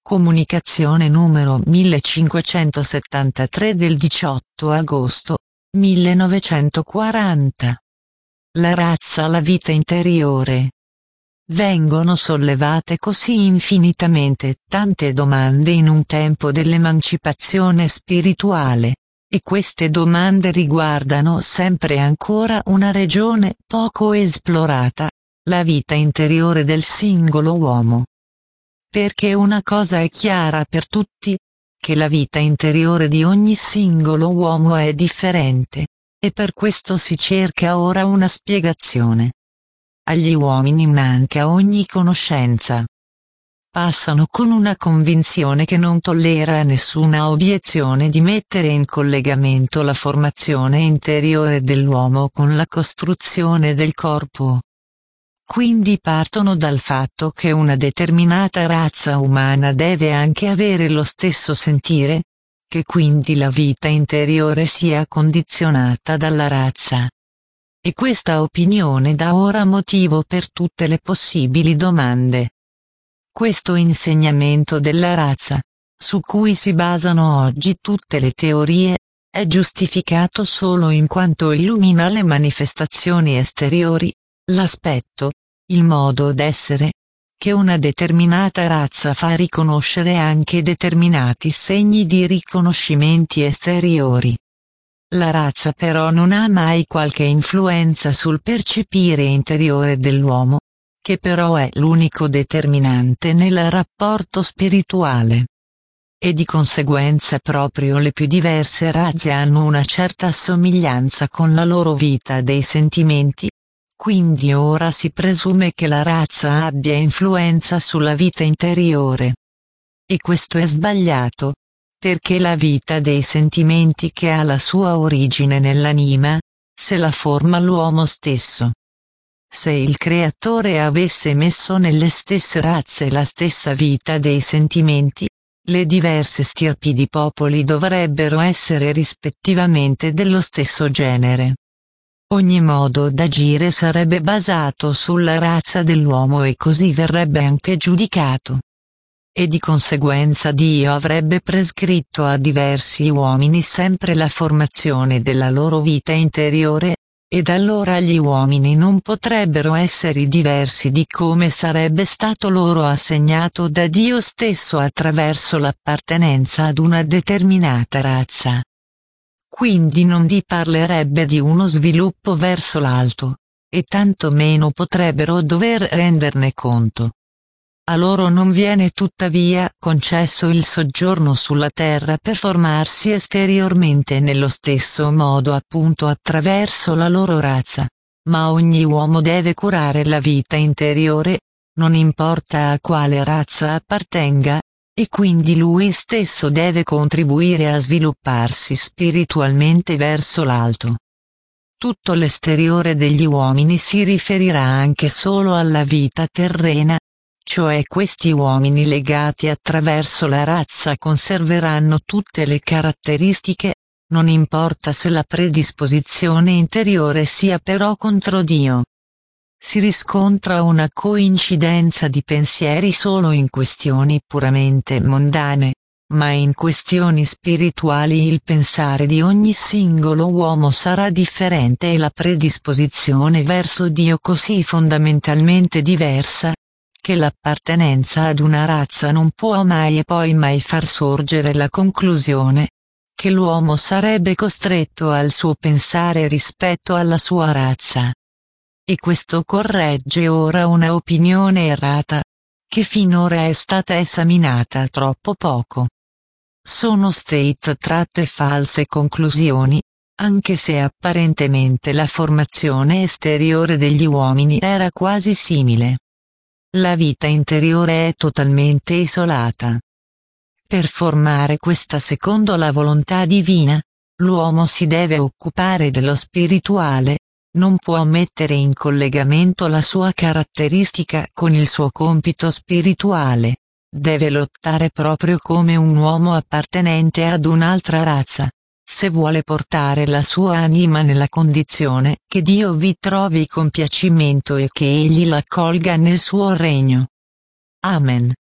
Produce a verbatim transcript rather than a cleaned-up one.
Comunicazione numero millecinquecentosettantatré del diciotto agosto millenovecentoquaranta. La razza, la vita interiore. Vengono sollevate così infinitamente tante domande in un tempo dell'emancipazione spirituale, e queste domande riguardano sempre ancora una regione poco esplorata, la vita interiore del singolo uomo. Perché una cosa è chiara per tutti, che la vita interiore di ogni singolo uomo è differente, e per questo si cerca ora una spiegazione. Agli uomini manca ogni conoscenza. Passano con una convinzione che non tollera nessuna obiezione di mettere in collegamento la formazione interiore dell'uomo con la costruzione del corpo. Quindi partono dal fatto che una determinata razza umana deve anche avere lo stesso sentire, che quindi la vita interiore sia condizionata dalla razza. E questa opinione dà ora motivo per tutte le possibili domande. Questo insegnamento della razza, su cui si basano oggi tutte le teorie, è giustificato solo in quanto illumina le manifestazioni esteriori, l'aspetto, il modo d'essere, che una determinata razza fa riconoscere anche determinati segni di riconoscimenti esteriori. La razza però non ha mai qualche influenza sul percepire interiore dell'uomo, che però è l'unico determinante nel rapporto spirituale. E di conseguenza proprio le più diverse razze hanno una certa somiglianza con la loro vita dei sentimenti. Quindi ora si presume che la razza abbia influenza sulla vita interiore. E questo è sbagliato, perché la vita dei sentimenti che ha la sua origine nell'anima, se la forma l'uomo stesso. Se il Creatore avesse messo nelle stesse razze la stessa vita dei sentimenti, le diverse stirpi di popoli dovrebbero essere rispettivamente dello stesso genere. Ogni modo d'agire sarebbe basato sulla razza dell'uomo e così verrebbe anche giudicato. E di conseguenza Dio avrebbe prescritto a diversi uomini sempre la formazione della loro vita interiore, ed allora gli uomini non potrebbero essere diversi di come sarebbe stato loro assegnato da Dio stesso attraverso l'appartenenza ad una determinata razza. Quindi non vi parlerebbe di uno sviluppo verso l'alto, e tanto meno potrebbero dover renderne conto. A loro non viene tuttavia concesso il soggiorno sulla terra per formarsi esteriormente nello stesso modo appunto attraverso la loro razza, ma ogni uomo deve curare la vita interiore, non importa a quale razza appartenga, e quindi lui stesso deve contribuire a svilupparsi spiritualmente verso l'alto. Tutto l'esteriore degli uomini si riferirà anche solo alla vita terrena, cioè questi uomini legati attraverso la razza conserveranno tutte le caratteristiche, non importa se la predisposizione interiore sia però contro Dio. Si riscontra una coincidenza di pensieri solo in questioni puramente mondane, ma in questioni spirituali il pensare di ogni singolo uomo sarà differente e la predisposizione verso Dio così fondamentalmente diversa, che l'appartenenza ad una razza non può mai e poi mai far sorgere la conclusione che l'uomo sarebbe costretto al suo pensare rispetto alla sua razza. E questo corregge ora una opinione errata, che finora è stata esaminata troppo poco. Sono state tratte false conclusioni, anche se apparentemente la formazione esteriore degli uomini era quasi simile. La vita interiore è totalmente isolata. Per formare questa secondo la volontà divina, l'uomo si deve occupare dello spirituale, non può mettere in collegamento la sua caratteristica con il suo compito spirituale, deve lottare proprio come un uomo appartenente ad un'altra razza, se vuole portare la sua anima nella condizione che Dio vi trovi compiacimento e che egli l'accolga nel suo regno. Amen.